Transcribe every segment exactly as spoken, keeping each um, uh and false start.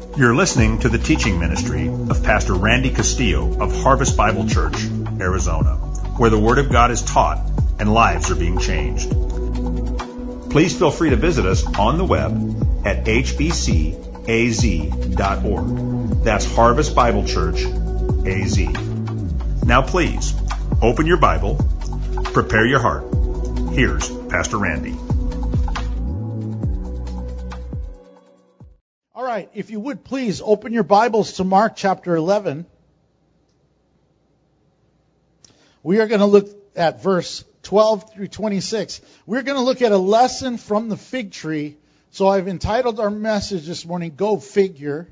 You're listening to the teaching ministry of Pastor Randy Castillo of Harvest Bible Church, Arizona, where the Word of God is taught and lives are being changed. Please feel free to visit us on the web at h b c a z dot org. That's Harvest Bible Church, A Z. Now please, open your Bible, prepare your heart. Here's Pastor Randy. All right, if you would please open your Bibles to Mark chapter eleven. We are going to look at verse twelve through twenty-six. We're going to look at a lesson from the fig tree. So I've entitled our message this morning, Go Figure.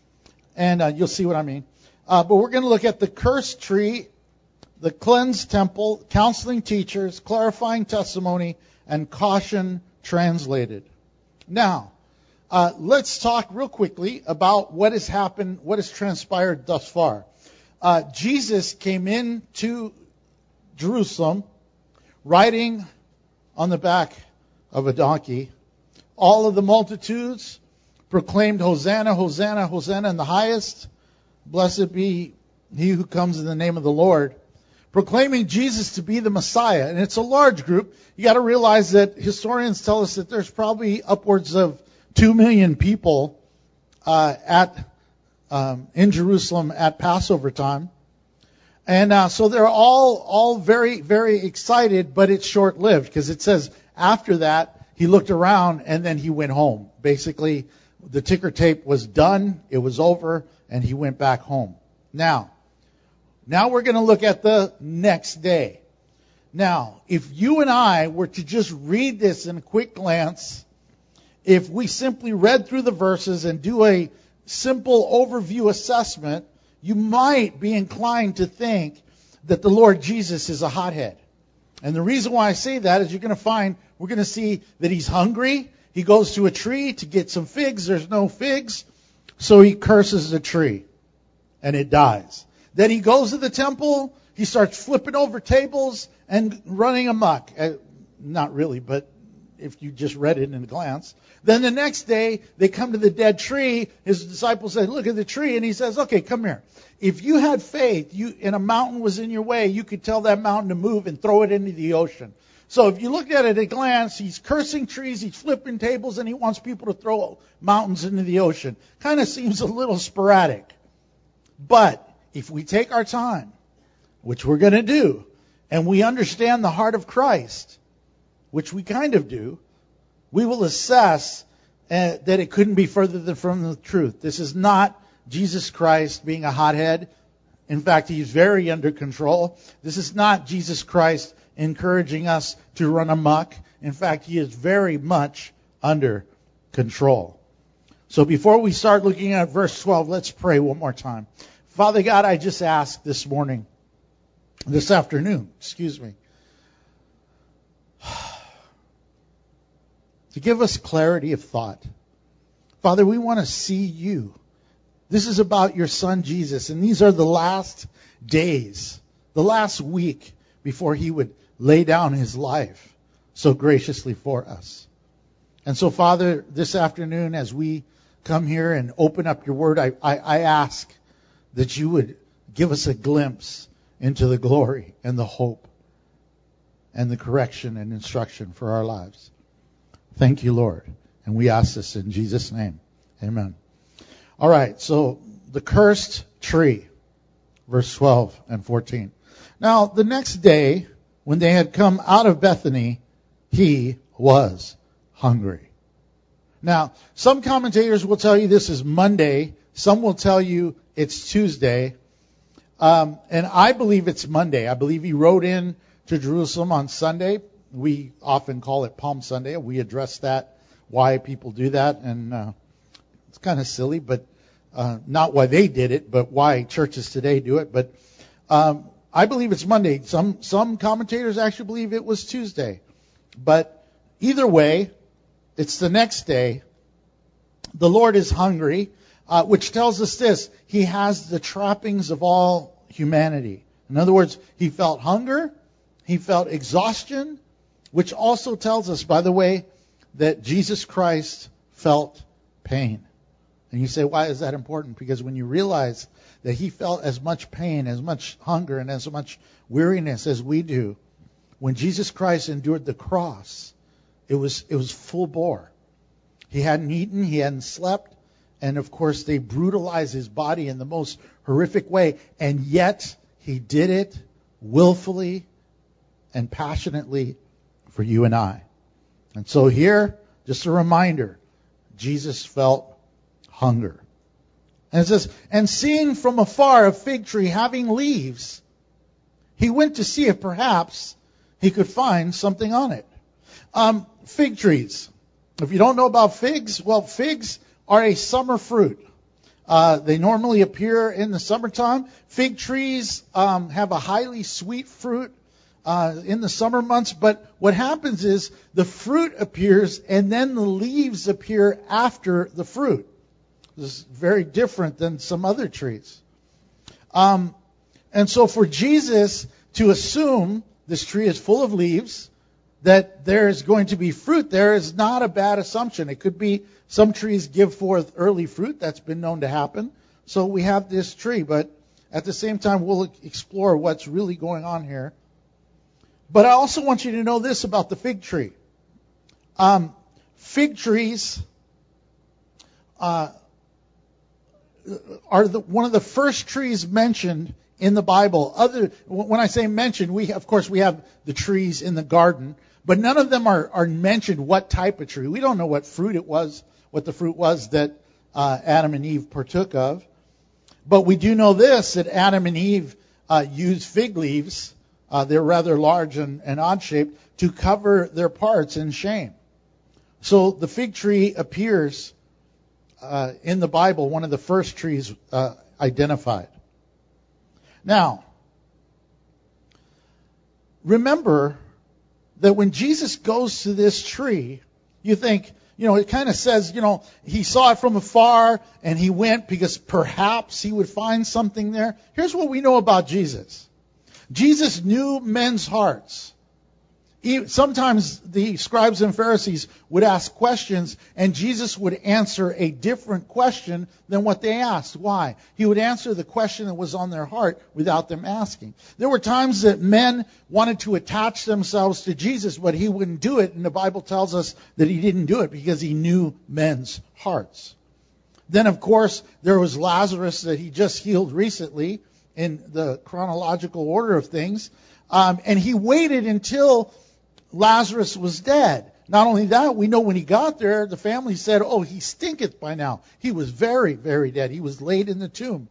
And uh, you'll see what I mean. Uh, but we're going to look at the cursed tree, the cleansed temple, counseling teachers, clarifying testimony, and caution translated. Now, Uh, let's talk real quickly about what has happened, what has transpired thus far. Uh, Jesus came into Jerusalem riding on the back of a donkey. All of the multitudes proclaimed, Hosanna, Hosanna, Hosanna in the highest. Blessed be he who comes in the name of the Lord. Proclaiming Jesus to be the Messiah. And it's a large group. You got to realize that historians tell us that there's probably upwards of Two million people uh, at um, in Jerusalem at Passover time, and uh, so they're all all very very excited. But it's short lived because it says after that he looked around and then he went home. Basically, the ticker tape was done, it was over, and he went back home. Now, now we're going to look at the next day. Now, if you and I were to just read this in a quick glance. If we simply read through the verses and do a simple overview assessment, you might be inclined to think that the Lord Jesus is a hothead. And the reason why I say that is you're going to find, we're going to see that he's hungry. He goes to a tree to get some figs. There's no figs. So he curses the tree. And it dies. Then he goes to the temple. He starts flipping over tables and running amok. Uh, not really, but if you just read it in a glance. Then the next day, they come to the dead tree. His disciples say, look at the tree. And he says, okay, come here. If you had faith you and a mountain was in your way, you could tell that mountain to move and throw it into the ocean. So if you look at it at a glance, he's cursing trees, he's flipping tables, and he wants people to throw mountains into the ocean. Kind of seems a little sporadic. But if we take our time, which we're going to do, and we understand the heart of Christ, which we kind of do, we will assess uh, that it couldn't be further than from the truth. This is not Jesus Christ being a hothead. In fact, he's very under control. This is not Jesus Christ encouraging us to run amok. In fact, he is very much under control. So before we start looking at verse twelve, let's pray one more time. Father God, I just ask this morning, this afternoon, excuse me, to give us clarity of thought. Father, we want to see you. This is about your son Jesus, and these are the last days, the last week before he would lay down his life so graciously for us. And so, Father, this afternoon as we come here and open up your word, I, I, I ask that you would give us a glimpse into the glory and the hope and the correction and instruction for our lives. Thank you, Lord. And we ask this in Jesus' name. Amen. All right, so the cursed tree, verse twelve and fourteen. Now, the next day, when they had come out of Bethany, he was hungry. Now, some commentators will tell you this is Monday. Some will tell you it's Tuesday. Um, and I believe it's Monday. I believe he rode in to Jerusalem on Sunday. We often call it Palm Sunday. We address that, why people do that. And uh, it's kind of silly, but uh, not why they did it, but why churches today do it. But um, I believe it's Monday. Some some commentators actually believe it was Tuesday. But either way, it's the next day. The Lord is hungry, uh, which tells us this. He has the trappings of all humanity. In other words, he felt hunger, he felt exhaustion, which also tells us, by the way, that Jesus Christ felt pain. And you say, why is that important? Because when you realize that he felt as much pain, as much hunger, and as much weariness as we do, when Jesus Christ endured the cross, it was it was full bore. He hadn't eaten, he hadn't slept, and of course they brutalized his body in the most horrific way, and yet he did it willfully and passionately for you and I. And so here, just a reminder, Jesus felt hunger. And it says, and seeing from afar a fig tree having leaves, he went to see if perhaps he could find something on it. Um, fig trees. If you don't know about figs, well, figs are a summer fruit. Uh, they normally appear in the summertime. Fig trees um, have a highly sweet fruit uh, in the summer months. But what happens is the fruit appears and then the leaves appear after the fruit. This is very different than some other trees. Um, and so for Jesus to assume this tree is full of leaves, that there is going to be fruit there is not a bad assumption. It could be some trees give forth early fruit. That's been known to happen. So we have this tree, but at the same time, we'll explore what's really going on here. But I also want you to know this about the fig tree. Um, fig trees uh, are the, one of the first trees mentioned in the Bible. Other, when I say mentioned, we of course we have the trees in the garden, but none of them are, are mentioned what type of tree. We don't know what fruit it was, what the fruit was that uh, Adam and Eve partook of. But we do know this, that Adam and Eve uh, used fig leaves, uh, they're rather large and, and odd-shaped, to cover their parts in shame. So the fig tree appears uh, in the Bible, one of the first trees uh, identified. Now, remember that when Jesus goes to this tree, you think, you know, it kind of says, you know, he saw it from afar and he went because perhaps he would find something there. Here's what we know about Jesus. Jesus knew men's hearts. He, sometimes the scribes and Pharisees would ask questions and Jesus would answer a different question than what they asked. Why? He would answer the question that was on their heart without them asking. There were times that men wanted to attach themselves to Jesus, but he wouldn't do it, and the Bible tells us that he didn't do it because he knew men's hearts. Then, of course, there was Lazarus that he just healed recently in the chronological order of things, um, and he waited until Lazarus was dead. Not only that, we know when he got there, the family said, oh, he stinketh by now. He was very, very dead. He was laid in the tomb.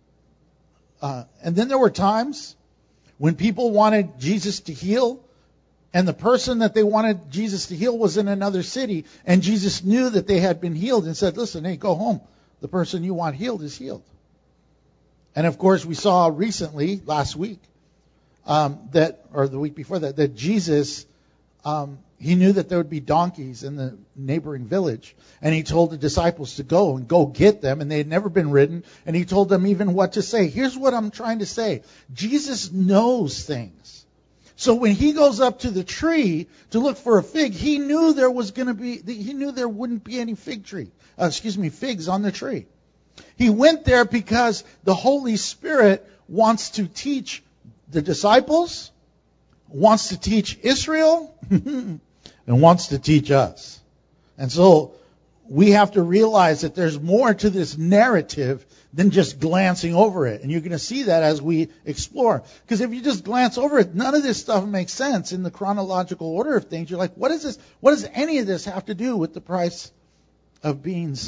Uh, and then there were times when people wanted Jesus to heal, and the person that they wanted Jesus to heal was in another city, and Jesus knew that they had been healed and said, listen, hey, go home. The person you want healed is healed. And of course, we saw recently, last week, um, that, or the week before that, that Jesus Um, he knew that there would be donkeys in the neighboring village. And he told the disciples to go and go get them. And they had never been ridden. And he told them even what to say. Here's what I'm trying to say. Jesus knows things. So when he goes up to the tree to look for a fig, he knew there was going to be, he knew there wouldn't be any fig tree, uh, excuse me, figs on the tree. He went there because the Holy Spirit wants to teach the disciples, wants to teach Israel, and wants to teach us. And so we have to realize that there's more to this narrative than just glancing over it. And you're going to see that as we explore. Because if you just glance over it, none of this stuff makes sense in the chronological order of things. You're like, what is this? What does any of this have to do with the price of beans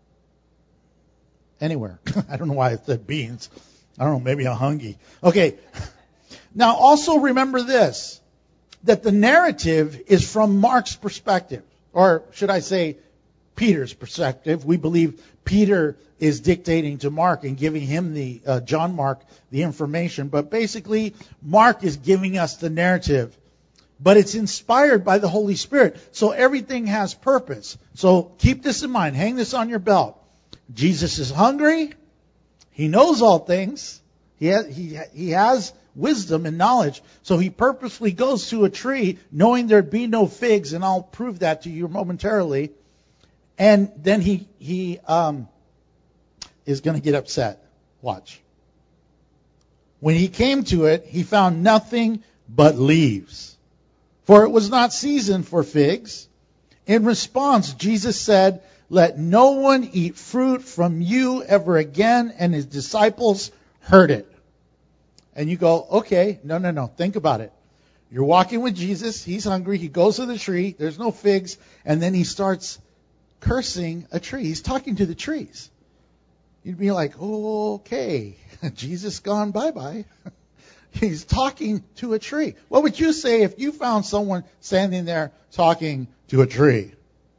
anywhere? I don't know why I said beans. I don't know, maybe I'm hungry. Okay. Now, also remember this, that the narrative is from Mark's perspective, or should I say Peter's perspective. We believe Peter is dictating to Mark and giving him, the uh, John Mark, the information. But basically, Mark is giving us the narrative. But it's inspired by the Holy Spirit, so everything has purpose. So keep this in mind. Hang this on your belt. Jesus is hungry. He knows all things. He has, he, he has wisdom and knowledge. So he purposely goes to a tree knowing there'd be no figs, and I'll prove that to you momentarily. And then he he um, is going to get upset. Watch. When he came to it, he found nothing but leaves, for it was not season for figs. In response, Jesus said, "Let no one eat fruit from you ever again." And his disciples heard it. And you go, okay, no, no, no. Think about it. You're walking with Jesus. He's hungry. He goes to the tree. There's no figs. And then he starts cursing a tree. He's talking to the trees. You'd be like, oh, okay, Jesus gone bye-bye. He's talking to a tree. What would you say if you found someone standing there talking to a tree?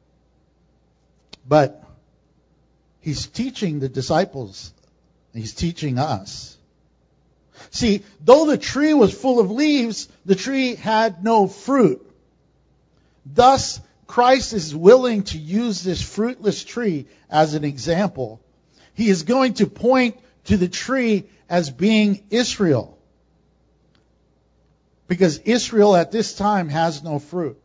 But he's teaching the disciples. He's teaching us. See, though the tree was full of leaves, the tree had no fruit. Thus, Christ is willing to use this fruitless tree as an example. He is going to point to the tree as being Israel. Because Israel at this time has no fruit.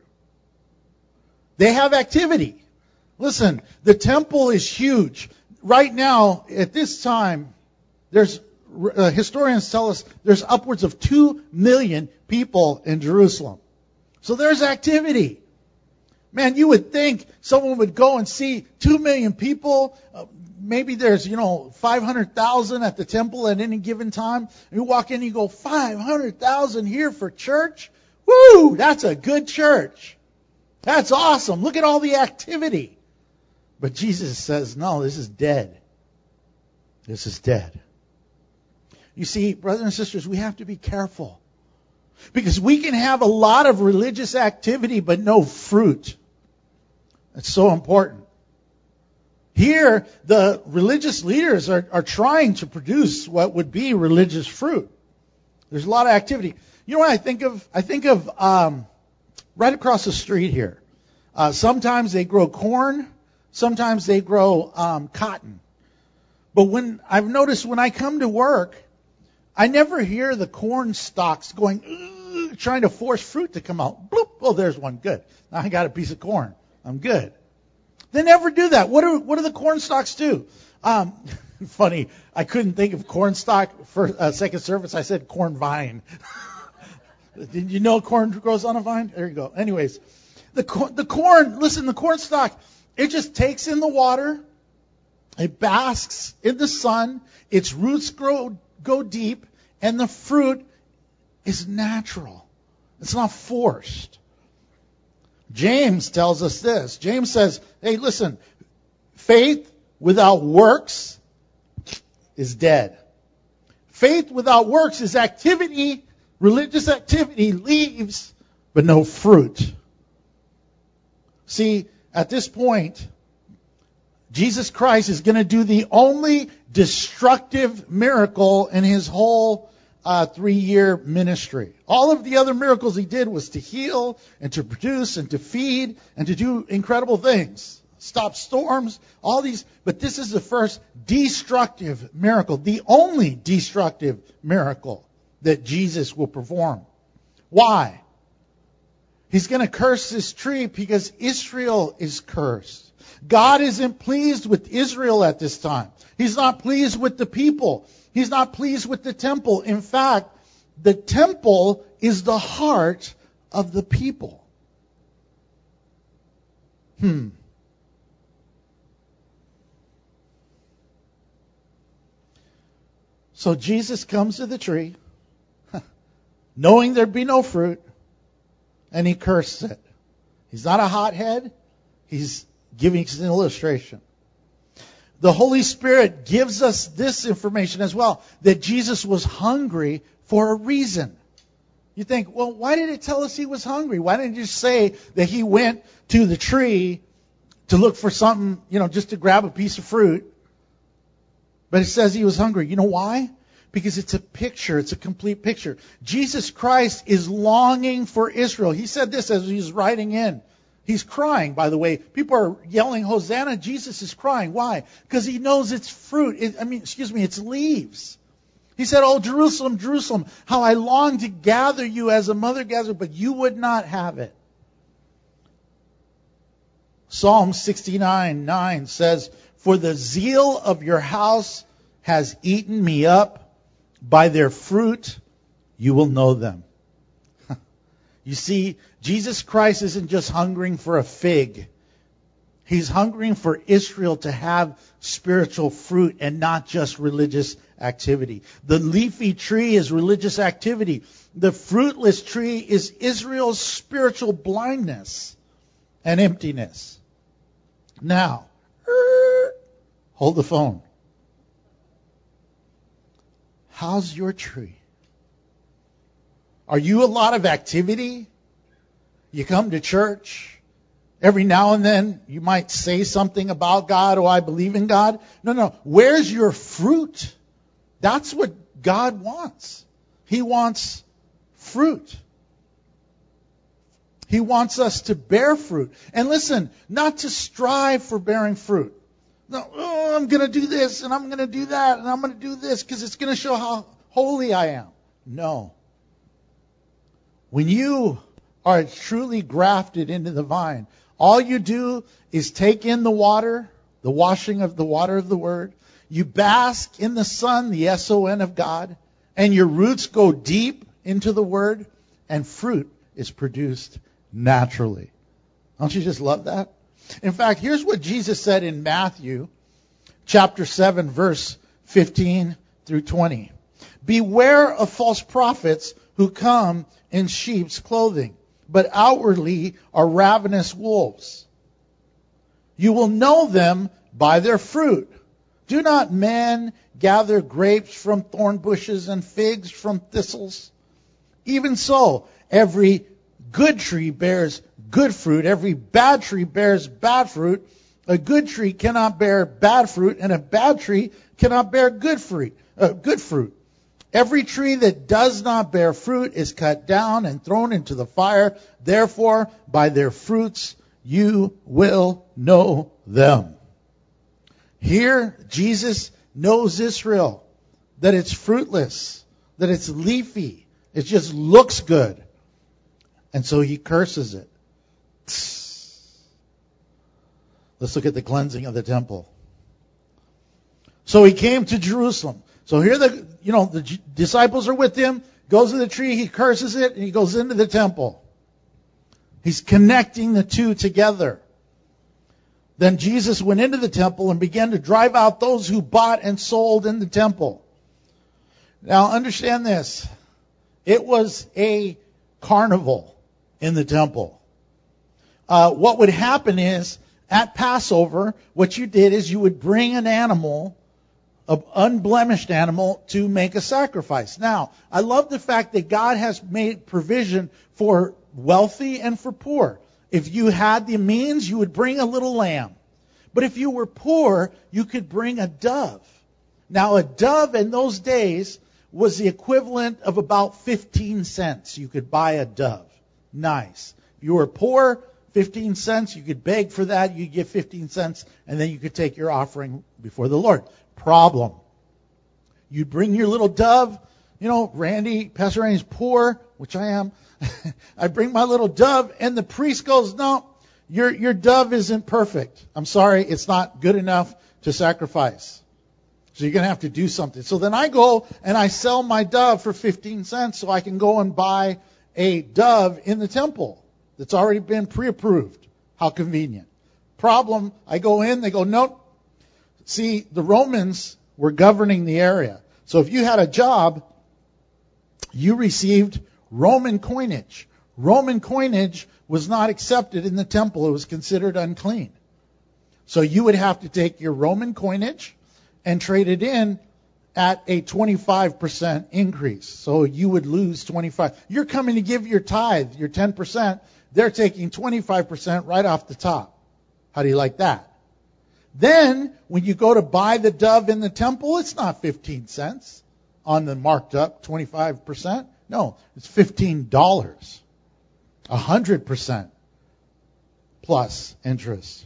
They have activity. Listen, the temple is huge. Right now, at this time, there's uh, historians tell us there's upwards of two million people in Jerusalem. So there's activity. Man, you would think someone would go and see two million people. Uh, maybe there's, you know, five hundred thousand at the temple at any given time. You walk in and you go, five hundred thousand here for church? Woo! That's a good church. That's awesome. Look at all the activity. But Jesus says, no, this is dead. This is dead. You see, brothers and sisters, we have to be careful. Because we can have a lot of religious activity, but no fruit. It's so important. Here, the religious leaders are, are trying to produce what would be religious fruit. There's a lot of activity. You know what I think of? I think of um, right across the street here. Uh, sometimes they grow corn. Sometimes they grow um, cotton. But when I've noticed when I come to work, I never hear the corn stalks going, trying to force fruit to come out. Bloop. Oh, there's one. Good. Now I got a piece of corn. I'm good. They never do that. What do, what do the corn stalks do? Um, funny, I couldn't think of corn stalk for uh, second service. I said corn vine. Did you know corn grows on a vine? There you go. Anyways, the corn, the corn, listen, the corn stalk, it just takes in the water. It basks in the sun. Its roots grow, go deep, and the fruit is natural. It's not forced. James tells us this. James says, hey, listen, faith without works is dead. Faith without works is activity, religious activity, leaves, but no fruit. See, at this point, Jesus Christ is going to do the only destructive miracle in his whole Uh, three-year ministry. All of the other miracles he did was to heal and to produce and to feed and to do incredible things. Stop storms, all these. But this is the first destructive miracle, the only destructive miracle that Jesus will perform. Why? He's going to curse this tree because Israel is cursed. God isn't pleased with Israel at this time. He's not pleased with the people. He's not pleased with the temple. In fact, the temple is the heart of the people. Hmm. So Jesus comes to the tree, knowing there'd be no fruit, and he curses it. He's not a hothead. He's giving us an illustration. The Holy Spirit gives us this information as well, that Jesus was hungry for a reason. You think, well, why did it tell us he was hungry? Why didn't it just say that he went to the tree to look for something, you know, just to grab a piece of fruit? But it says he was hungry. You know why? Because it's a picture. It's a complete picture. Jesus Christ is longing for Israel. He said this as he was riding in. He's crying, by the way. People are yelling, Hosanna. Jesus is crying. Why? Because he knows it's fruit. It, I mean, excuse me, it's leaves. He said, oh, Jerusalem, Jerusalem, how I long to gather you as a mother gathers, but you would not have it. Psalm sixty-nine nine says, For the zeal of your house has eaten me up. By their fruit you will know them. You see, Jesus Christ isn't just hungering for a fig. He's hungering for Israel to have spiritual fruit and not just religious activity. The leafy tree is religious activity. The fruitless tree is Israel's spiritual blindness and emptiness. Now, hold the phone. How's your tree? Are you a lot of activity? You come to church. Every now and then you might say something about God. Oh, I believe in God. No, no. Where's your fruit? That's what God wants. He wants fruit. He wants us to bear fruit. And listen, not to strive for bearing fruit. No, oh, I'm going to do this and I'm going to do that and I'm going to do this because it's going to show how holy I am. No. When you are truly grafted into the vine, all you do is take in the water, the washing of the water of the Word. You bask in the sun, the S O N of God, and your roots go deep into the Word, and fruit is produced naturally. Don't you just love that? In fact, here's what Jesus said in Matthew chapter seven, verse fifteen through twenty. Beware of false prophets who come in sheep's clothing, but outwardly are ravenous wolves. You will know them by their fruit. Do not men gather grapes from thorn bushes and figs from thistles? Even so, every good tree bears good fruit. Every bad tree bears bad fruit. A good tree cannot bear bad fruit, and a bad tree cannot bear good fruit. Uh, good fruit. Every tree that does not bear fruit is cut down and thrown into the fire. Therefore, by their fruits you will know them. Here, Jesus knows Israel, that it's fruitless, that it's leafy, it just looks good. And so he curses it. Let's look at the cleansing of the temple. So he came to Jerusalem. So here the, you know, the disciples are with him, goes to the tree, he curses it, and he goes into the temple. He's connecting the two together. Then Jesus went into the temple and began to drive out those who bought and sold in the temple. Now understand this. It was a carnival in the temple. Uh, what would happen is, at Passover, what you did is you would bring an animal, an unblemished animal, to make a sacrifice. Now, I love the fact that God has made provision for wealthy and for poor. If you had the means, you would bring a little lamb. But if you were poor, you could bring a dove. Now, a dove in those days was the equivalent of about fifteen cents. You could buy a dove. Nice. If you were poor, fifteen cents, you could beg for that. You get fifteen cents, and then you could take your offering before the Lord. Problem. You'd bring your little dove. You know, Randy, Pastor Randy's poor, which I am. I bring my little dove, and the priest goes, no, your your dove isn't perfect. I'm sorry, it's not good enough to sacrifice. So you're going to have to do something. So then I go and I sell my dove for fifteen cents so I can go and buy a dove in the temple that's already been pre-approved. How convenient. Problem, I go in, they go, nope. See, the Romans were governing the area. So if you had a job, you received Roman coinage. Roman coinage was not accepted in the temple. It was considered unclean. So you would have to take your Roman coinage and trade it in at a twenty-five percent increase. So you would lose twenty-five. You're coming to give your tithe, your ten percent. They're taking twenty-five percent right off the top. How do you like that? Then, when you go to buy the dove in the temple, it's not fifteen cents on the marked up twenty-five percent. No, it's fifteen dollars. one hundred percent plus interest.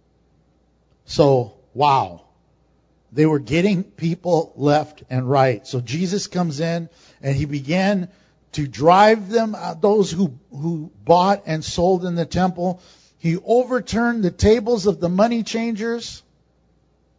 So, wow. They were getting people left and right. So Jesus comes in and he began to drive them out, those who, who bought and sold in the temple. He overturned the tables of the money changers.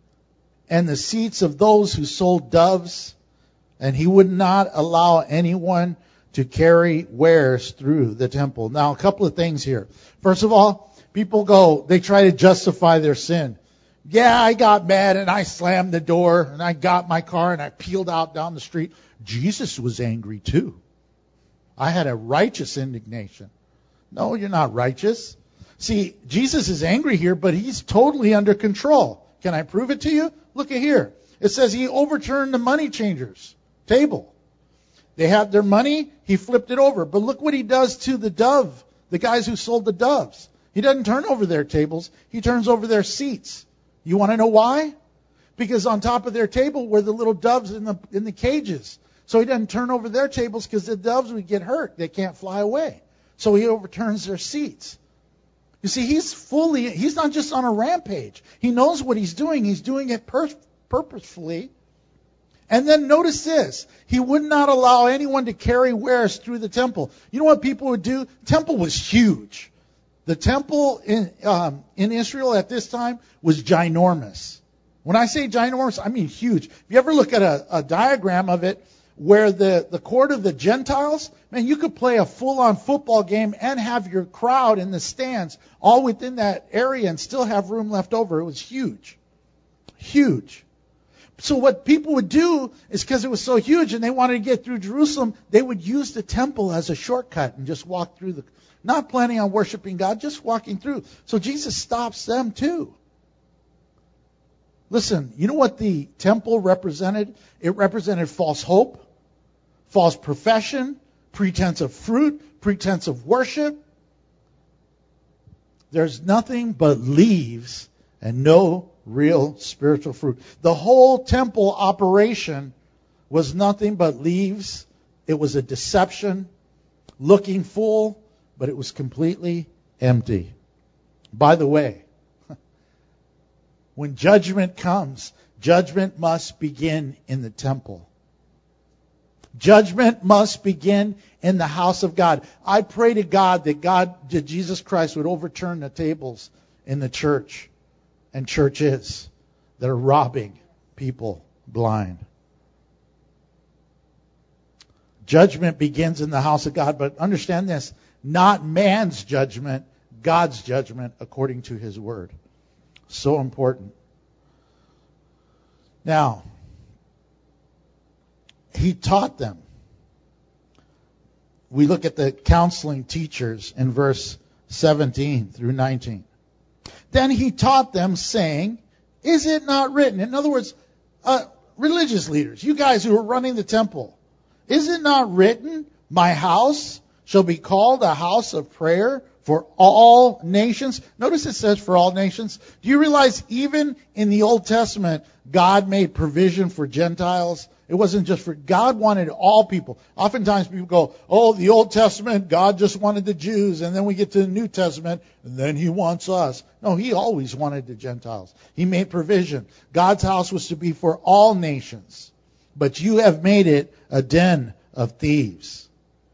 and the seats of those who sold doves, and he would not allow anyone to carry wares through the temple. Now, a couple of things here. First of all, people go, they try to justify their sin. Yeah, I got mad and I slammed the door and I got my car and I peeled out down the street. Jesus was angry too. I had a righteous indignation. No, you're not righteous. See, Jesus is angry here, but he's totally under control. Can I prove it to you? Look at here. It says he overturned the money changers' table. They had their money, he flipped it over. But look what he does to the dove, the guys who sold the doves. He doesn't turn over their tables, he turns over their seats. You want to know why? Because on top of their table were the little doves in the in the cages. So he doesn't turn over their tables because the doves would get hurt. They can't fly away. So he overturns their seats. You see, he's fully, he's not just on a rampage. He knows what he's doing. He's doing it pur- purposefully. And then notice this. He would not allow anyone to carry wares through the temple. You know what people would do? The temple was huge. The temple in um, in Israel at this time was ginormous. When I say ginormous, I mean huge. If you ever look at a, a diagram of it, where the, the court of the Gentiles, man, you could play a full-on football game and have your crowd in the stands all within that area and still have room left over. It was huge. Huge. So what people would do is because it was so huge and they wanted to get through Jerusalem, they would use the temple as a shortcut and just walk through the, not planning on worshiping God, just walking through. So Jesus stops them too. Listen, you know what the temple represented? It represented false hope, false profession, pretense of fruit, pretense of worship. There's nothing but leaves and no real spiritual fruit. The whole temple operation was nothing but leaves. It was a deception, looking full, but it was completely empty. By the way, when judgment comes, judgment must begin in the temple. Judgment must begin in the house of God. I pray to God that God, that Jesus Christ would overturn the tables in the church and churches that are robbing people blind. Judgment begins in the house of God, but understand this, not man's judgment, God's judgment according to his word. So important. Now, he taught them. We look at the counseling teachers in verse seventeen through nineteen. Then he taught them, saying, is it not written? In other words, uh, religious leaders, you guys who are running the temple, is it not written, my house shall be called a house of prayer for all nations? Notice it says for all nations. Do you realize even in the Old Testament, God made provision for Gentiles? It wasn't just for, God wanted all people. Oftentimes people go, oh, the Old Testament, God just wanted the Jews. And then we get to the New Testament, and then he wants us. No, he always wanted the Gentiles. He made provision. God's house was to be for all nations. But you have made it a den of thieves.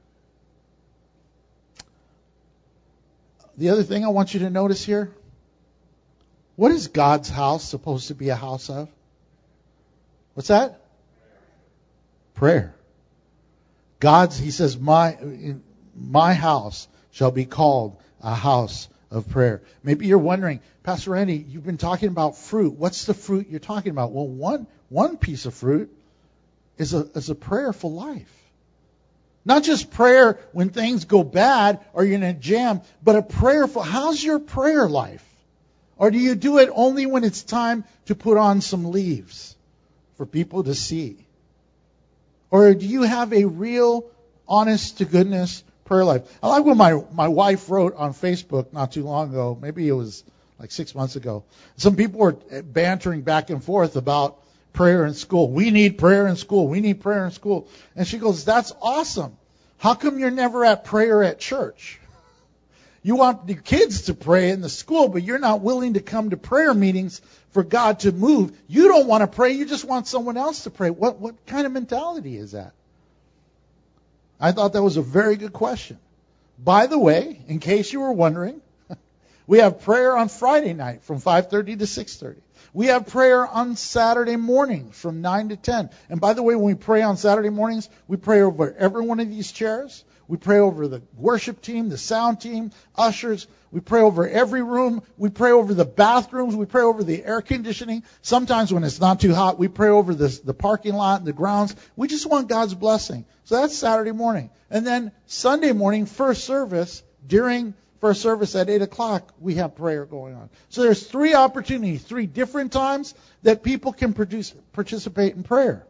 The other thing I want you to notice here, what is God's house supposed to be a house of? What's that? Prayer. God's, he says, my, my house shall be called a house of prayer. Maybe you're wondering, Pastor Randy, you've been talking about fruit. What's the fruit you're talking about? Well, one, one piece of fruit is a, is a prayerful life. Not just prayer when things go bad or you're in a jam, but a prayerful, how's your prayer life? Or do you do it only when it's time to put on some leaves for people to see? Or do you have a real, honest to goodness prayer life? I like what my, my wife wrote on Facebook not too long ago. Maybe it was like six months ago. Some people were bantering back and forth about prayer in school. We need prayer in school. We need prayer in school. And she goes, that's awesome. How come you're never at prayer at church? You want the kids to pray in the school, but you're not willing to come to prayer meetings for God to move. You don't want to pray. You just want someone else to pray. What, what kind of mentality is that? I thought that was a very good question. By the way, in case you were wondering, we have prayer on Friday night from five thirty to six thirty. We have prayer on Saturday mornings from nine to ten. And by the way, when we pray on Saturday mornings, we pray over every one of these chairs. We pray over the worship team, the sound team, ushers. We pray over every room. We pray over the bathrooms. We pray over the air conditioning. Sometimes when it's not too hot, we pray over this, the parking lot, the grounds. We just want God's blessing. So that's Saturday morning. And then Sunday morning, first service, during first service at eight o'clock, we have prayer going on. So there's three opportunities, three different times that people can produce, participate in prayer.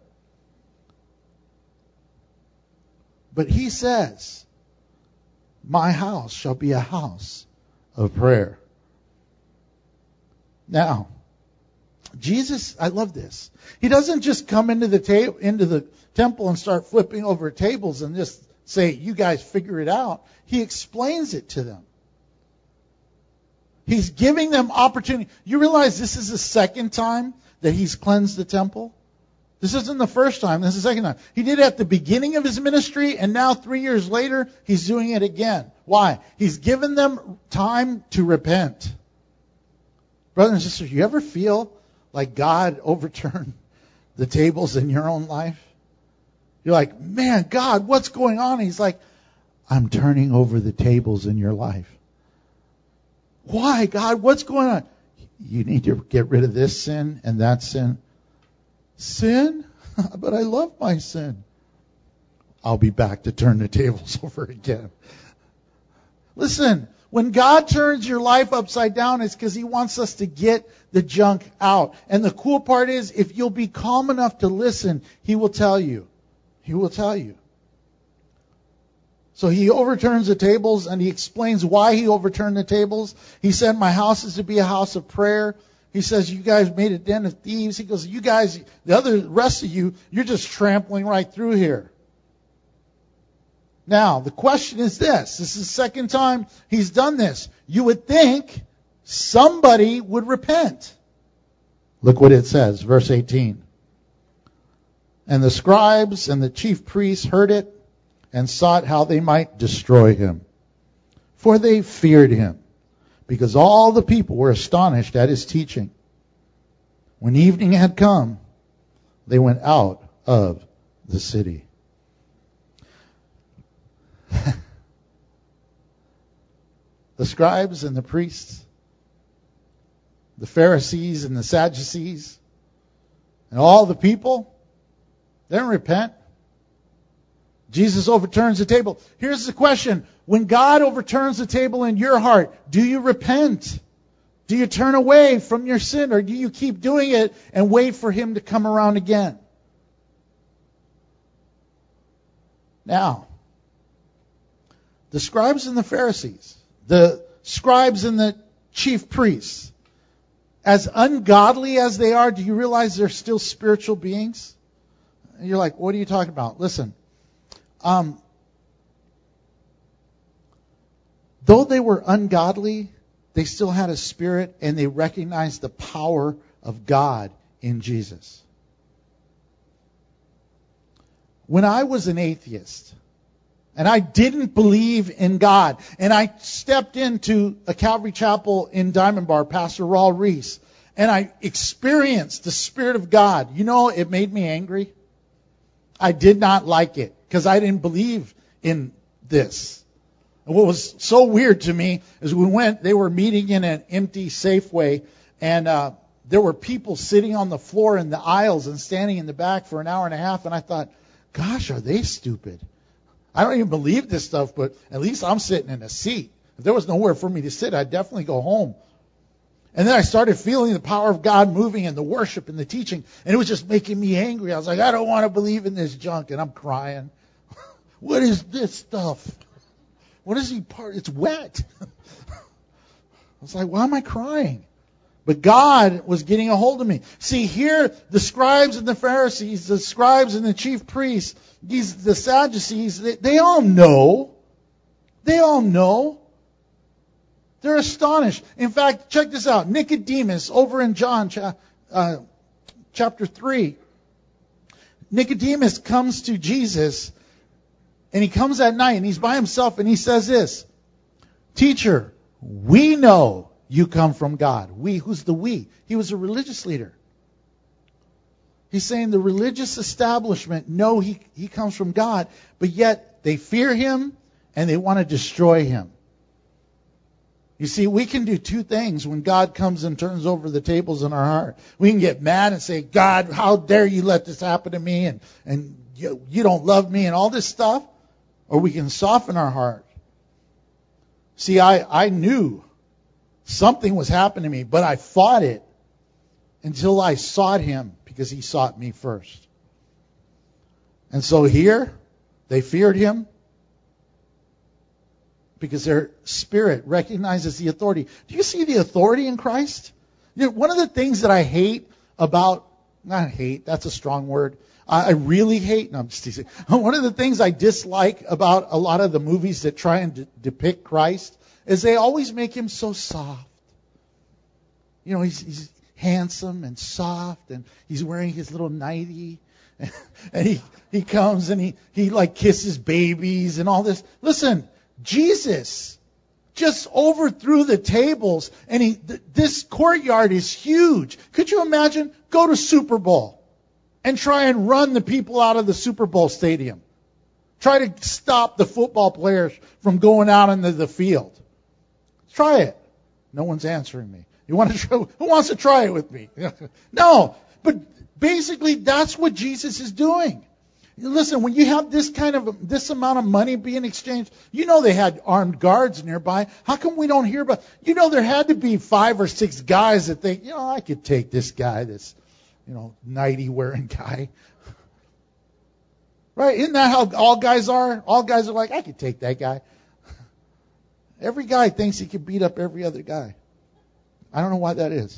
But he says, my house shall be a house of prayer. Now, Jesus, I love this. He doesn't just come into the ta- into the temple and start flipping over tables and just say, you guys figure it out. He explains it to them. He's giving them opportunity. You realize this is the second time that he's cleansed the temple? This isn't the first time. This is the second time. He did it at the beginning of his ministry, and now three years later, he's doing it again. Why? He's given them time to repent. Brothers and sisters, you ever feel like God overturned the tables in your own life? You're like, man, God, what's going on? He's like, I'm turning over the tables in your life. Why, God? What's going on? You need to get rid of this sin and that sin. Sin? But I love my sin. I'll be back to turn the tables over again. Listen, when God turns your life upside down, it's because he wants us to get the junk out. And the cool part is, if you'll be calm enough to listen, he will tell you. He will tell you. So he overturns the tables, and he explains why he overturned the tables. He said, my house is to be a house of prayer. He says, you guys made a den of thieves. He goes, you guys, the other rest of you, you're just trampling right through here. Now, the question is this. This is the second time he's done this. You would think somebody would repent. Look what it says, verse eighteen. And the scribes and the chief priests heard it and sought how they might destroy him. For they feared him, because all the people were astonished at his teaching. When evening had come, they went out of the city. The scribes and the priests, the Pharisees and the Sadducees, and all the people, they don't repent. Jesus overturns the table. Here's the question. When God overturns the table in your heart, do you repent? Do you turn away from your sin, or do you keep doing it and wait for him to come around again? Now, the scribes and the Pharisees, the scribes and the chief priests, as ungodly as they are, do you realize they're still spiritual beings? And you're like, what are you talking about? Listen, um, though they were ungodly, they still had a spirit, and they recognized the power of God in Jesus. When I was an atheist, and I didn't believe in God, and I stepped into a Calvary Chapel in Diamond Bar, Pastor Raul Reese, and I experienced the Spirit of God, you know, it made me angry. I did not like it, because I didn't believe in this. And what was so weird to me is we went, they were meeting in an empty Safeway, and uh, there were people sitting on the floor in the aisles and standing in the back for an hour and a half, and I thought, gosh, are they stupid? I don't even believe this stuff, but at least I'm sitting in a seat. If there was nowhere for me to sit, I'd definitely go home. And then I started feeling the power of God moving and the worship and the teaching, and it was just making me angry. I was like, I don't want to believe in this junk, and I'm crying. What is this stuff? What is he part? It's wet. I was like, why am I crying? But God was getting a hold of me. See, here, the scribes and the Pharisees, the scribes and the chief priests, these the Sadducees, they, they all know. They all know. They're astonished. In fact, check this out. Nicodemus, over in John cha- uh, chapter three, Nicodemus comes to Jesus, and he comes at night, and he's by himself, and he says this, Teacher, we know you come from God. We, who's the we? He was a religious leader. He's saying the religious establishment know he, he comes from God, but yet they fear him and they want to destroy him. You see, we can do two things when God comes and turns over the tables in our heart. We can get mad and say, God, how dare you let this happen to me, and, and you, you don't love me and all this stuff. Or we can soften our heart. See, I, I knew something was happening to me, but I fought it until I sought him, because he sought me first. And so here, they feared him because their spirit recognizes the authority. Do you see the authority in Christ? You know, one of the things that I hate about, not hate, that's a strong word. I really hate, no, I'm just teasing. One of the things I dislike about a lot of the movies that try and de- depict Christ is they always make him so soft. You know, he's, he's handsome and soft, and he's wearing his little nightie, and he, he comes and he, he like kisses babies and all this. Listen, Jesus just overthrew the tables, and he, th- this courtyard is huge. Could you imagine? Go to Super Bowl and try and run the people out of the Super Bowl stadium. Try to stop the football players from going out into the field. Try it. No one's answering me. You want to try, who wants to try it with me? No, but basically that's what Jesus is doing. Listen, when you have this kind of this amount of money being exchanged, you know they had armed guards nearby. How come we don't hear about? You know there had to be five or six guys that think, you know, I could take this guy, this, you know, nightie wearing guy. Right? Isn't that how all guys are? All guys are like, I could take that guy. Every guy thinks he can beat up every other guy. I don't know why that is.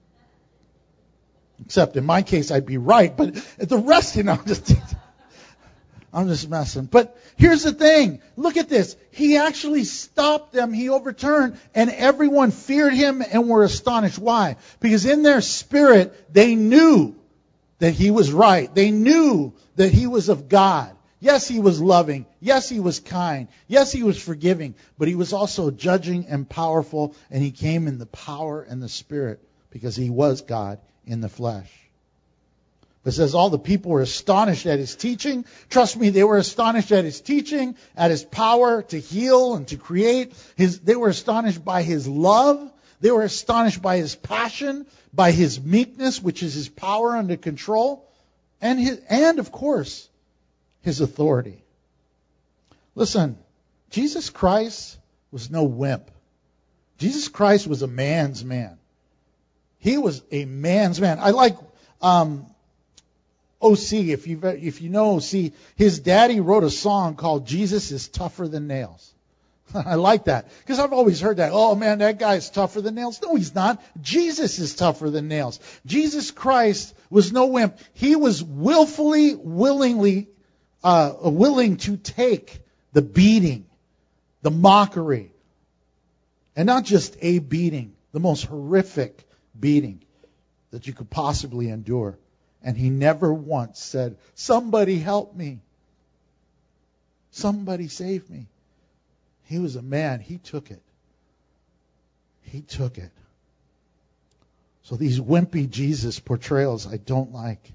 Except in my case, I'd be right. But the rest, you know, I'm just, I'm just messing. But here's the thing. Look at this. He actually stopped them. He overturned, and everyone feared him and were astonished. Why? Because in their spirit, they knew that he was right. They knew that he was of God. Yes, he was loving. Yes, he was kind. Yes, he was forgiving. But he was also judging and powerful, and he came in the power and the Spirit because he was God in the flesh. But it says all the people were astonished at his teaching. Trust me, they were astonished at his teaching, at his power to heal and to create. His, they were astonished by his love. They were astonished by his passion, by his meekness, which is his power under control, and his, and of course, his authority. Listen, Jesus Christ was no wimp. Jesus Christ was a man's man. He was a man's man. I like um, O C. If you if you know O C, his daddy wrote a song called "Jesus is Tougher Than Nails." I like that because I've always heard that. Oh man, that guy is tougher than nails. No, he's not. Jesus is tougher than nails. Jesus Christ was no wimp. He was willfully, willingly. Uh, willing to take the beating, the mockery, and not just a beating, the most horrific beating that you could possibly endure. And he never once said, somebody help me. Somebody save me. He was a man. He took it. He took it. So these wimpy Jesus portrayals I don't like.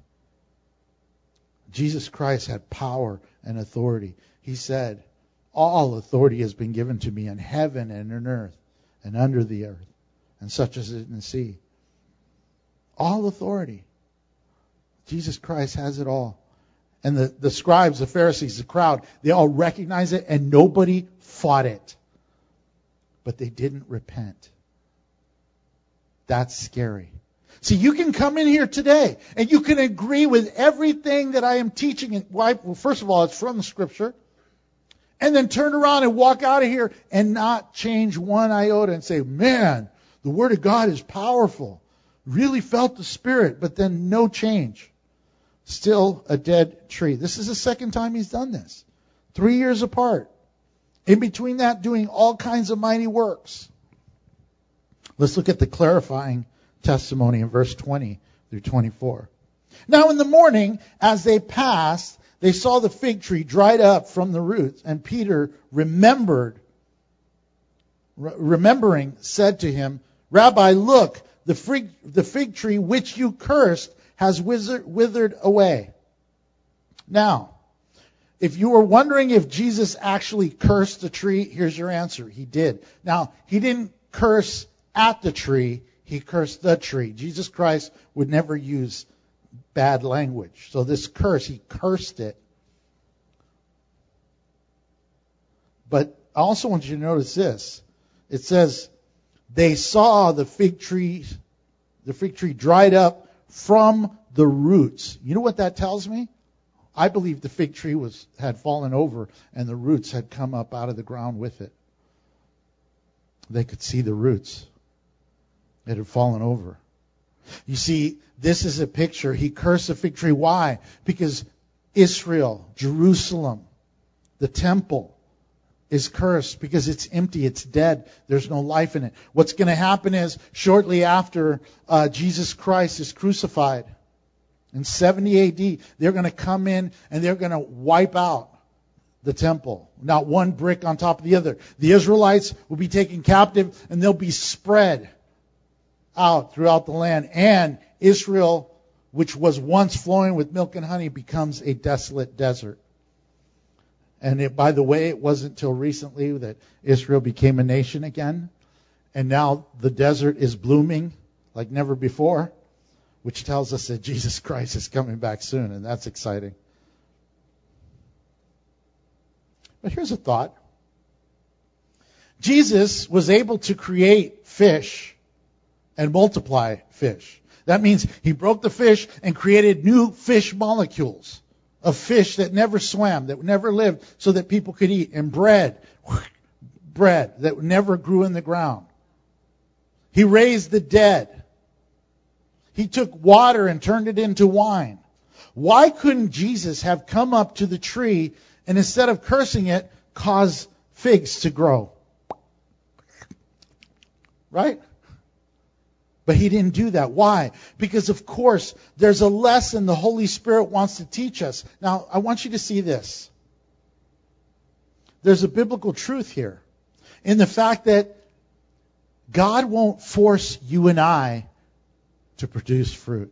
Jesus Christ had power and authority. He said, all authority has been given to me in heaven and in earth and under the earth and such as it in the sea. All authority. Jesus Christ has it all. And the, the scribes, the Pharisees, the crowd, they all recognize it and nobody fought it. But they didn't repent. That's scary. See, you can come in here today and you can agree with everything that I am teaching. Well, first of all, it's from the Scripture. And then turn around and walk out of here and not change one iota and say, man, the Word of God is powerful. Really felt the Spirit, but then no change. Still a dead tree. This is the second time he's done this. Three years apart. In between that, doing all kinds of mighty works. Let's look at the clarifying testimony in verse twenty through twenty-four. Now in the morning, as they passed, they saw the fig tree dried up from the roots, and Peter remembered, re- remembering, said to him, Rabbi, look, the fig, the fig tree which you cursed has withered, withered away. Now, if you were wondering if Jesus actually cursed the tree, here's your answer. He did. Now, he didn't curse at the tree. He cursed the tree. Jesus Christ would never use bad language. So this curse, he cursed it. But I also want you to notice this. It says, they saw the fig tree, the fig tree dried up from the roots. You know what that tells me? I believe the fig tree was had fallen over and the roots had come up out of the ground with it. They could see the roots. It had fallen over. You see, this is a picture. He cursed the fig tree. Why? Because Israel, Jerusalem, the temple, is cursed because it's empty, it's dead, there's no life in it. What's going to happen is, shortly after uh, Jesus Christ is crucified, in seventy A D, they're going to come in and they're going to wipe out the temple. Not one brick on top of the other. The Israelites will be taken captive and they'll be spread out throughout the land. And Israel, which was once flowing with milk and honey, becomes a desolate desert. And it, by the way, it wasn't until recently that Israel became a nation again. And now the desert is blooming like never before, which tells us that Jesus Christ is coming back soon, and that's exciting. But here's a thought. Jesus was able to create fish and multiply fish. That means he broke the fish and created new fish molecules of fish that never swam, that never lived, so that people could eat. And bread, bread that never grew in the ground. He raised the dead. He took water and turned it into wine. Why couldn't Jesus have come up to the tree and instead of cursing it, cause figs to grow? Right? But he didn't do that. Why? Because, of course, there's a lesson the Holy Spirit wants to teach us. Now, I want you to see this. There's a biblical truth here in the fact that God won't force you and I to produce fruit.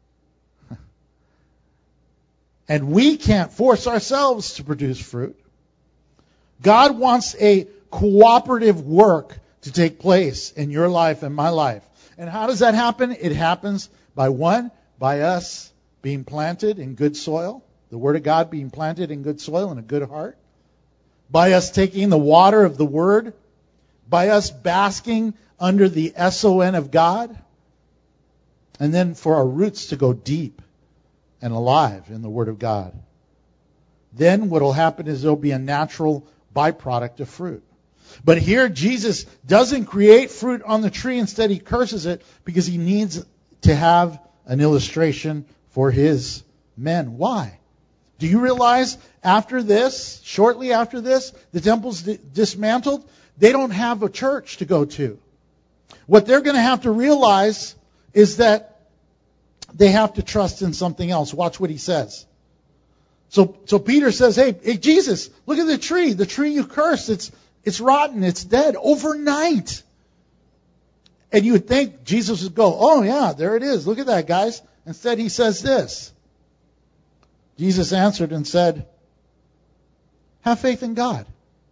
And we can't force ourselves to produce fruit. God wants a cooperative work to take place in your life and my life. And how does that happen? It happens by one, by us being planted in good soil, the Word of God being planted in good soil and a good heart, by us taking the water of the Word, by us basking under the S O N of God, and then for our roots to go deep and alive in the Word of God. Then what will happen is there will be a natural byproduct of fruit. But here Jesus doesn't create fruit on the tree. Instead, he curses it because he needs to have an illustration for his men. Why? Do you realize after this, shortly after this, the temple's d- dismantled? They don't have a church to go to. What they're going to have to realize is that they have to trust in something else. Watch what he says. So, so Peter says, hey, hey, Jesus, look at the tree. The tree you cursed, it's It's rotten. It's dead overnight. And you would think Jesus would go, oh, yeah, there it is. Look at that, guys. Instead, he says this. Jesus answered and said, have faith in God.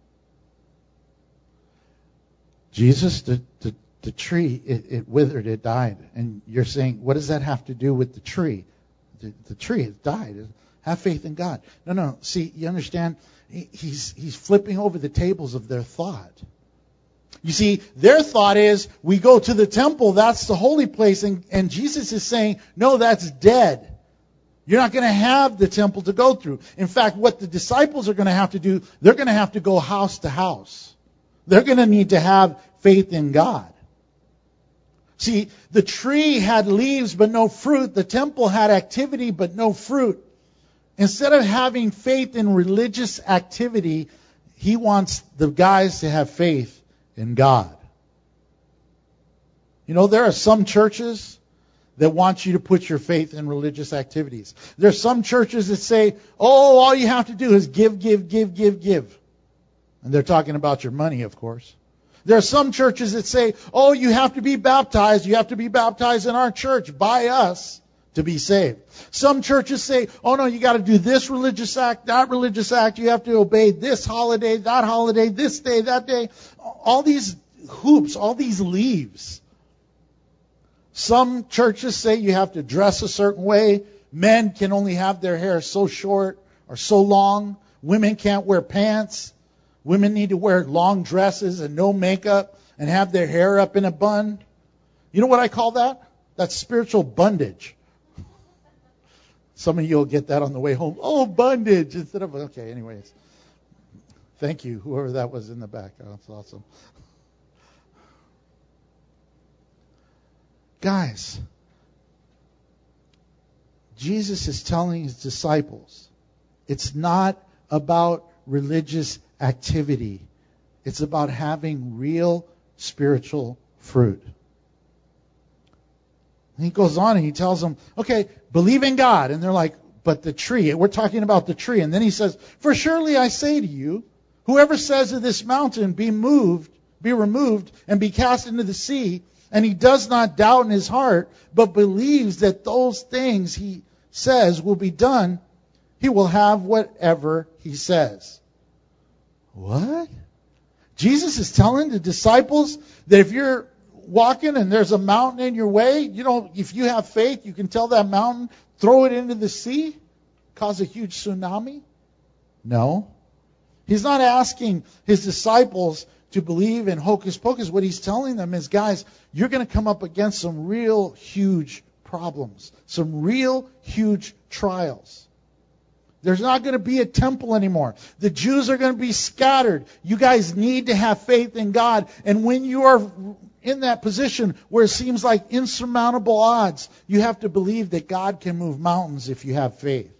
Jesus, the, the, the tree, it, it withered, it died. And you're saying, what does that have to do with the tree? The, the tree, it died. Have faith in God. No, no. See, you understand? He's, he's flipping over the tables of their thought. You see, their thought is, we go to the temple, that's the holy place. And, and Jesus is saying, no, that's dead. You're not going to have the temple to go through. In fact, what the disciples are going to have to do, they're going to have to go house to house. They're going to need to have faith in God. See, the tree had leaves but no fruit. The temple had activity but no fruit. Instead of having faith in religious activity, he wants the guys to have faith in God. You know, there are some churches that want you to put your faith in religious activities. There are some churches that say, oh, all you have to do is give, give, give, give, give. And they're talking about your money, of course. There are some churches that say, oh, you have to be baptized. You have to be baptized in our church by us to be saved. Some churches say, oh, no, you got to do this religious act, that religious act. You have to obey this holiday, that holiday, this day, that day. All these hoops, all these leaves. Some churches say you have to dress a certain way. Men can only have their hair so short or so long. Women can't wear pants. Women need to wear long dresses and no makeup and have their hair up in a bun. You know what I call that? That's spiritual bondage. Some of you will get that on the way home. Oh, bondage instead of, okay, anyways. Thank you, whoever that was in the back. Oh, that's awesome. Guys, Jesus is telling his disciples, it's not about religious activity. It's about having real spiritual fruit. And he goes on and he tells them, okay, believe in God. And they're like, but the tree, we're talking about the tree. And then he says, for surely I say to you, whoever says to this mountain, be moved, be removed, and be cast into the sea, and he does not doubt in his heart, but believes that those things he says will be done, he will have whatever he says. What? Jesus is telling the disciples that if you're walking and there's a mountain in your way, you know, if you have faith, you can tell that mountain, throw it into the sea, cause a huge tsunami? No. He's not asking his disciples to believe in hocus pocus. What he's telling them is, guys, you're going to come up against some real huge problems, some real huge trials. There's not going to be a temple anymore. The Jews are going to be scattered. You guys need to have faith in God. And when you are in that position where it seems like insurmountable odds, you have to believe that God can move mountains if you have faith.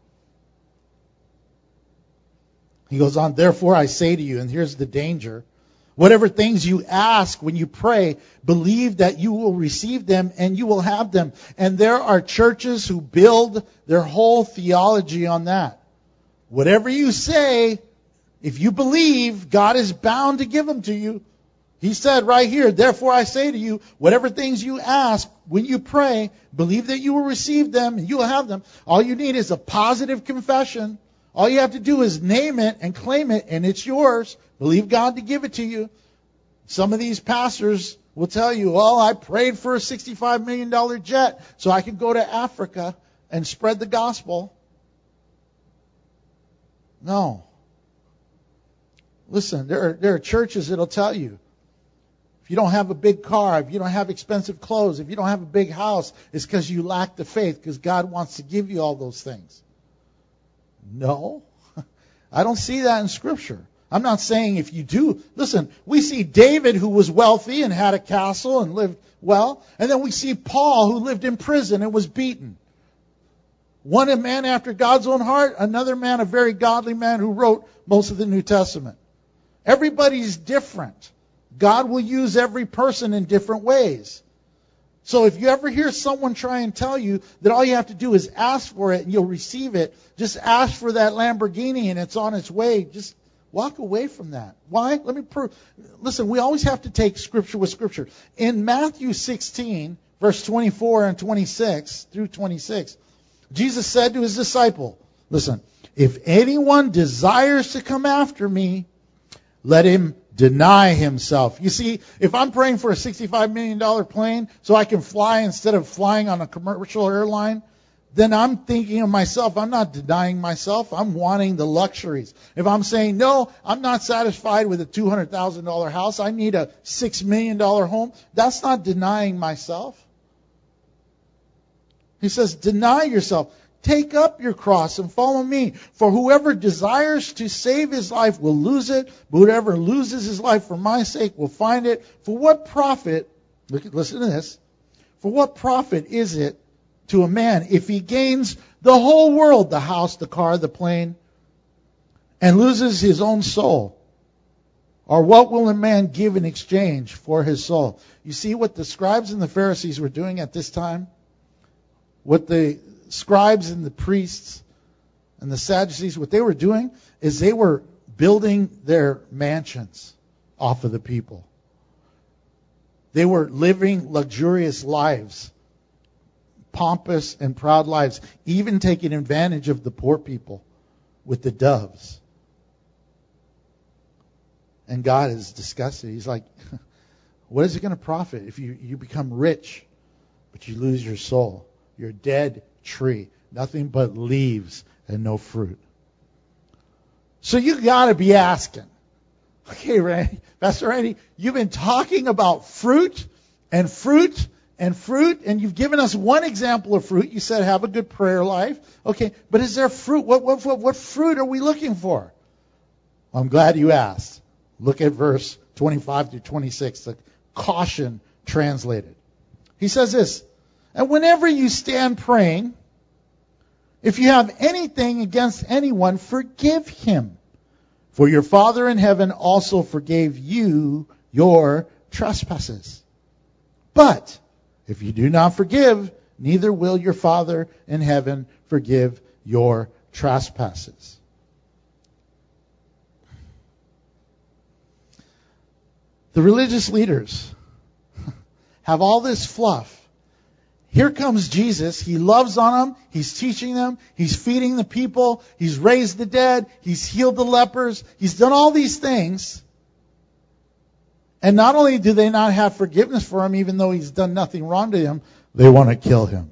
He goes on, therefore I say to you, and here's the danger, whatever things you ask when you pray, believe that you will receive them and you will have them. And there are churches who build their whole theology on that. Whatever you say, if you believe, God is bound to give them to you. He said right here, therefore I say to you, whatever things you ask when you pray, believe that you will receive them and you will have them. All you need is a positive confession. All you have to do is name it and claim it, and it's yours. Believe God to give it to you. Some of these pastors will tell you, well, I prayed for a sixty-five million dollars jet so I could go to Africa and spread the gospel. No. Listen, there are, there are churches that will tell you, if you don't have a big car, if you don't have expensive clothes, if you don't have a big house, it's because you lack the faith, because God wants to give you all those things. No. I don't see that in Scripture. I'm not saying if you do. Listen, we see David, who was wealthy and had a castle and lived well. And then we see Paul, who lived in prison and was beaten. One a man after God's own heart, another man, a very godly man who wrote most of the New Testament. Everybody's different. God will use every person in different ways. So if you ever hear someone try and tell you that all you have to do is ask for it and you'll receive it, just ask for that Lamborghini and it's on its way, just walk away from that. Why? Let me prove. Listen, we always have to take Scripture with Scripture. In Matthew sixteen, verse twenty-four and twenty-six through twenty-six, Jesus said to his disciple, listen, if anyone desires to come after me, let him deny himself. You see, if I'm praying for a sixty-five million dollars plane so I can fly instead of flying on a commercial airline, then I'm thinking of myself. I'm not denying myself. I'm wanting the luxuries. If I'm saying, no, I'm not satisfied with a two hundred thousand dollars house, I need a six million dollars home, that's not denying myself. He says, deny yourself. Take up your cross and follow me. For whoever desires to save his life will lose it, but whoever loses his life for my sake will find it. For what profit, look, listen to this, for what profit is it to a man if he gains the whole world, the house, the car, the plane, and loses his own soul? Or what will a man give in exchange for his soul? You see what the scribes and the Pharisees were doing at this time? What the scribes and the priests and the Sadducees, what they were doing is they were building their mansions off of the people. They were living luxurious lives, pompous and proud lives, even taking advantage of the poor people with the doves. And God is disgusted. He's like, what is it going to profit if you, you become rich, but you lose your soul? You're a dead tree, nothing but leaves and no fruit. So you got to be asking, okay, Randy, Pastor Randy, you've been talking about fruit and fruit and fruit, and you've given us one example of fruit. You said have a good prayer life. Okay, but is there fruit? What, what, what, what fruit are we looking for? Well, I'm glad you asked. Look at verse twenty-five through twenty-six, the caution translated. He says this, and whenever you stand praying, if you have anything against anyone, forgive him. For your Father in heaven also forgave you your trespasses. But if you do not forgive, neither will your Father in heaven forgive your trespasses. The religious leaders have all this fluff. Here comes Jesus. He loves on them. He's teaching them. He's feeding the people. He's raised the dead. He's healed the lepers. He's done all these things. And not only do they not have forgiveness for him, even though he's done nothing wrong to them, they want to kill him.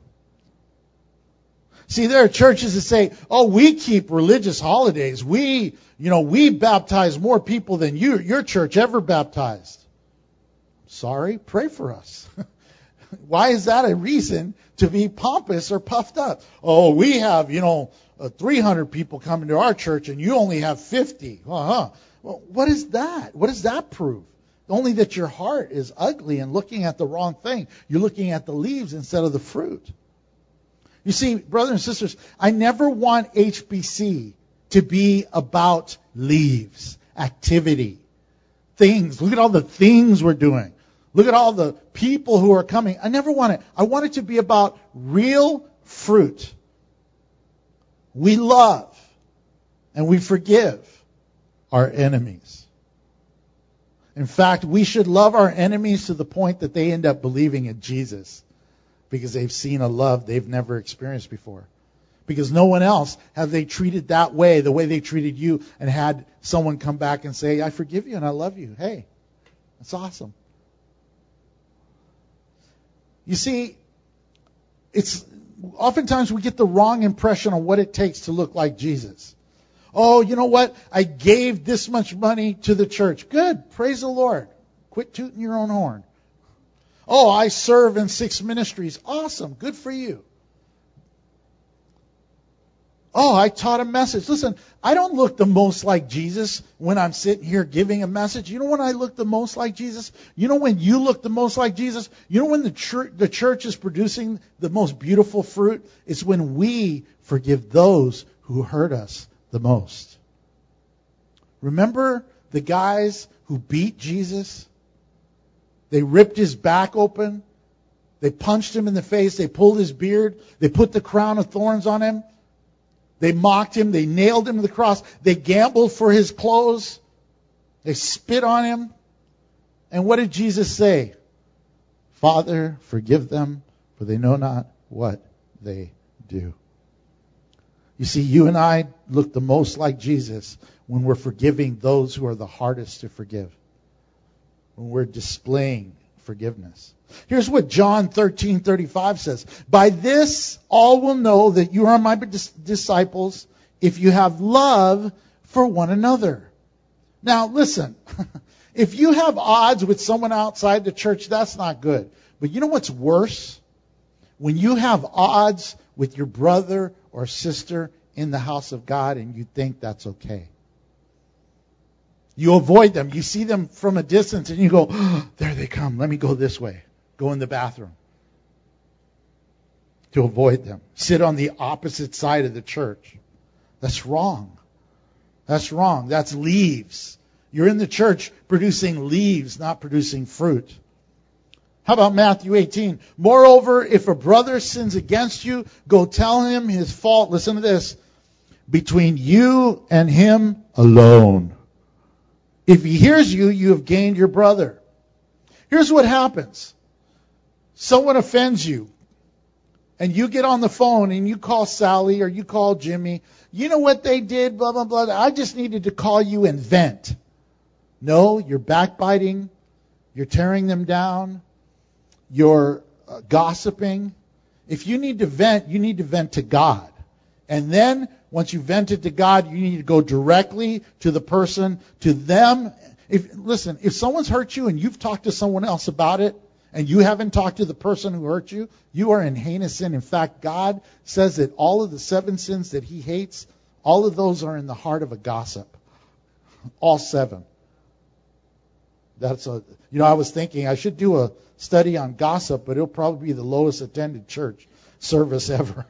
See, there are churches that say, oh, we keep religious holidays. We, you know, we baptize more people than you, your church ever baptized. Sorry, pray for us. Why is that a reason to be pompous or puffed up? Oh, we have, you know, uh, three hundred people coming to our church and you only have fifty. Uh-huh. Well, what is that? What does that prove? Only that your heart is ugly and looking at the wrong thing. You're looking at the leaves instead of the fruit. You see, brothers and sisters, I never want H B C to be about leaves, activity, things. Look at all the things we're doing. Look at all the people who are coming. I never want it. I want it to be about real fruit. We love and we forgive our enemies. In fact, we should love our enemies to the point that they end up believing in Jesus because they've seen a love they've never experienced before. Because no one else have they treated that way, the way they treated you, and had someone come back and say, I forgive you and I love you. Hey, that's awesome. You see, it's oftentimes we get the wrong impression on what it takes to look like Jesus. Oh, you know what? I gave this much money to the church. Good. Praise the Lord. Quit tooting your own horn. Oh, I serve in six ministries. Awesome. Good for you. Oh, I taught a message. Listen, I don't look the most like Jesus when I'm sitting here giving a message. You know when I look the most like Jesus? You know when you look the most like Jesus? You know when the church, the church is producing the most beautiful fruit? It's when we forgive those who hurt us the most. Remember the guys who beat Jesus? They ripped his back open. They punched him in the face. They pulled his beard. They put the crown of thorns on him. They mocked him. They nailed him to the cross. They gambled for his clothes. They spit on him. And what did Jesus say? Father, forgive them, for they know not what they do. You see, you and I look the most like Jesus when we're forgiving those who are the hardest to forgive. When we're displaying forgiveness. Here's what John thirteen thirty-five says. By this all will know that you are my dis- disciples if you have love for one another. Now listen, if you have odds with someone outside the church, that's not good. But you know what's worse? When you have odds with your brother or sister in the house of God and you think that's okay. You avoid them. You see them from a distance and you go, oh, there they come. Let me go this way. Go in the bathroom. To avoid them. Sit on the opposite side of the church. That's wrong. That's wrong. That's leaves. You're in the church producing leaves, not producing fruit. How about Matthew eighteen? Moreover, if a brother sins against you, go tell him his fault. Listen to this. Between you and him alone. If he hears you, you have gained your brother. Here's what happens. Someone offends you, and you get on the phone and you call Sally or you call Jimmy. You know what they did, blah, blah, blah. I just needed to call you and vent. No, you're backbiting. You're tearing them down. You're uh, gossiping. If you need to vent, you need to vent to God. And then, once you vent it to God, you need to go directly to the person, to them. If, listen, if someone's hurt you and you've talked to someone else about it, and you haven't talked to the person who hurt you, you are in heinous sin. In fact, God says that all of the seven sins that he hates, all of those are in the heart of a gossip. All seven. That's a, you know, I was thinking I should do a study on gossip, but it'll probably be the lowest attended church service ever.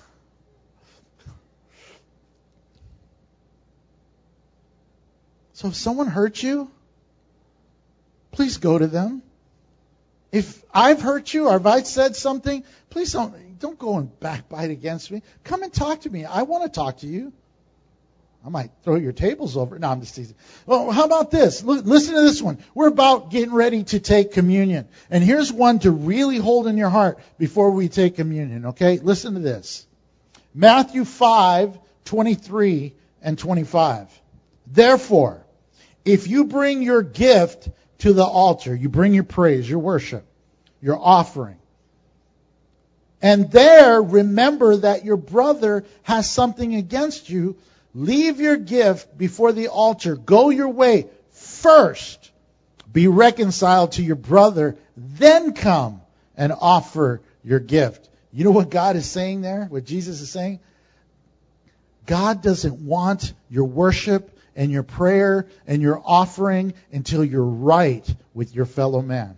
So if someone hurts you, please go to them. If I've hurt you or if I've said something, please don't don't go and backbite against me. Come and talk to me. I want to talk to you. I might throw your tables over. No, I'm just teasing. Well, how about this? L- listen to this one. We're about getting ready to take communion. And here's one to really hold in your heart before we take communion, okay? Listen to this. Matthew five, twenty-three and twenty-five. Therefore, if you bring your gift to the altar, you bring your praise, your worship, your offering, and there remember that your brother has something against you, leave your gift before the altar. Go your way. First, be reconciled to your brother. Then come and offer your gift. You know what God is saying there? What Jesus is saying? God doesn't want your worship and your prayer and your offering until you're right with your fellow man.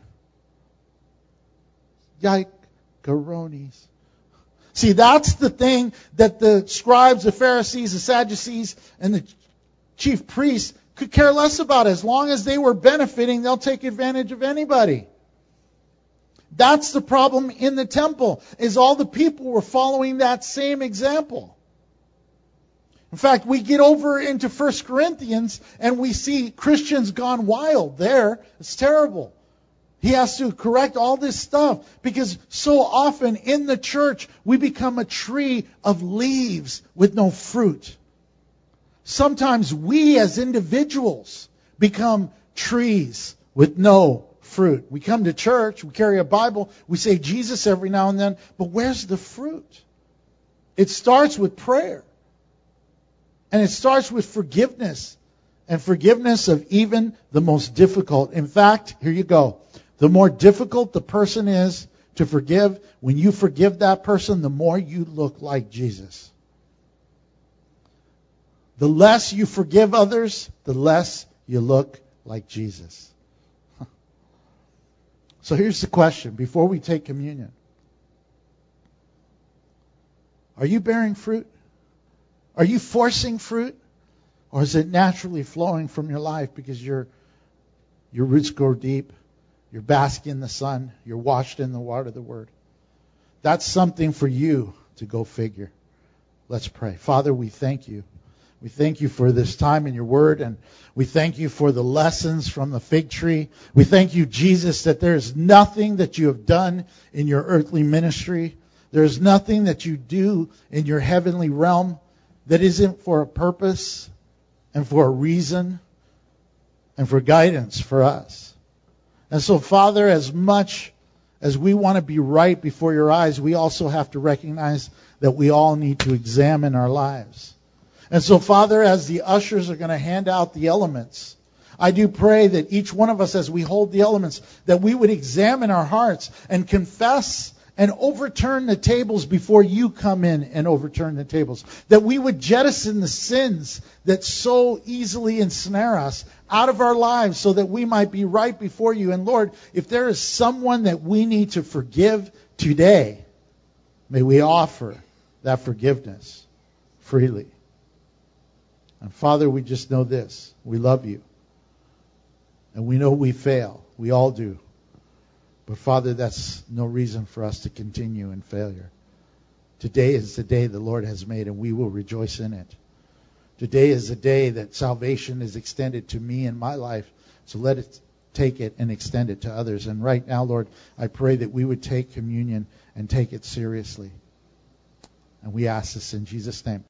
Yike-garonis. See, that's the thing that the scribes, the Pharisees, the Sadducees, and the chief priests could care less about. As long as they were benefiting, they'll take advantage of anybody. That's the problem in the temple, is all the people were following that same example. In fact, we get over into First Corinthians and we see Christians gone wild there. It's terrible. He has to correct all this stuff because so often in the church we become a tree of leaves with no fruit. Sometimes we as individuals become trees with no fruit. We come to church, we carry a Bible, we say Jesus every now and then, but where's the fruit? It starts with prayer. And it starts with forgiveness. And forgiveness of even the most difficult. In fact, here you go. The more difficult the person is to forgive, when you forgive that person, the more you look like Jesus. The less you forgive others, the less you look like Jesus. So here's the question before we take communion. Are you bearing fruit? Are you forcing fruit? Or is it naturally flowing from your life because your your roots grow deep, you're basking in the sun, you're washed in the water of the Word? That's something for you to go figure. Let's pray. Father, we thank you. We thank you for this time in your Word, and we thank you for the lessons from the fig tree. We thank you, Jesus, that there is nothing that you have done in your earthly ministry. There is nothing that you do in your heavenly realm that isn't for a purpose and for a reason and for guidance for us. And so, Father, as much as we want to be right before your eyes, we also have to recognize that we all need to examine our lives. And so, Father, as the ushers are going to hand out the elements, I do pray that each one of us, as we hold the elements, that we would examine our hearts and confess and overturn the tables before you come in and overturn the tables. That we would jettison the sins that so easily ensnare us out of our lives so that we might be right before you. And Lord, if there is someone that we need to forgive today, may we offer that forgiveness freely. And Father, we just know this. We love you. And we know we fail. We all do. But Father, that's no reason for us to continue in failure. Today is the day the Lord has made, and we will rejoice in it. Today is the day that salvation is extended to me in my life. So let it take it and extend it to others. And right now, Lord, I pray that we would take communion and take it seriously. And we ask this in Jesus' name.